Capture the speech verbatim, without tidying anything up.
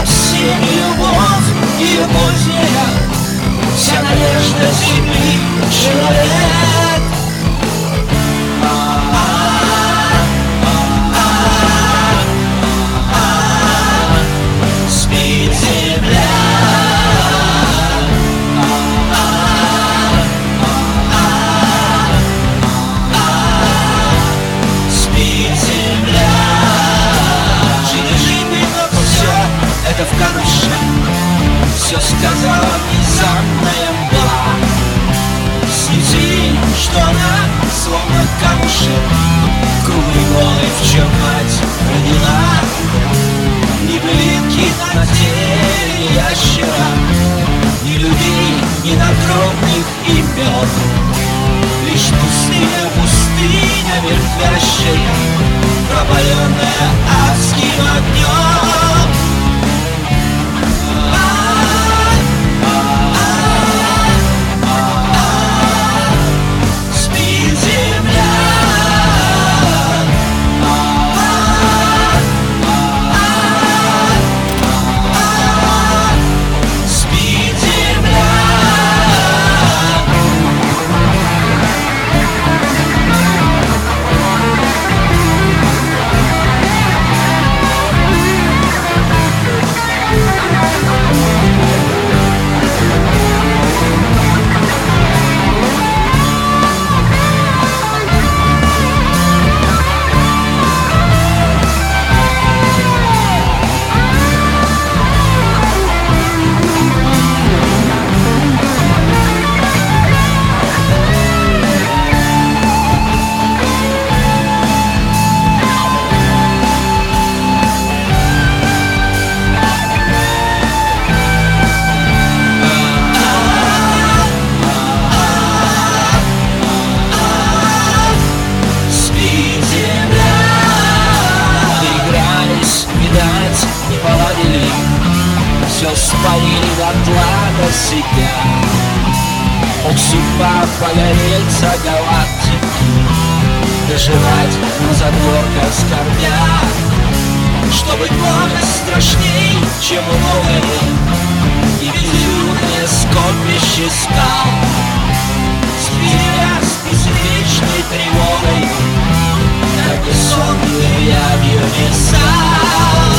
осень, любовь и поздняя, вся надежда земли, человек. Спит земля. Спит земля. Жить, жить, но все это в камыше. Все сказала внезапная мгла. Снеси, что она словно камушек, круглый голый, в чем мать родила. Ни блинки на теле ящера, ни людей, ни надгробных имен. Лишь пустыня, пустыня мертвящая, пропаленная адским огнем. Все спалили дотла до себя. Мог судьба погореть за галактики, доживать на задворках скорбя. Что быть много страшней, чем новое и безлюдное скопище скал. Смеясь беспечной тревогой, как бессонную явью леса.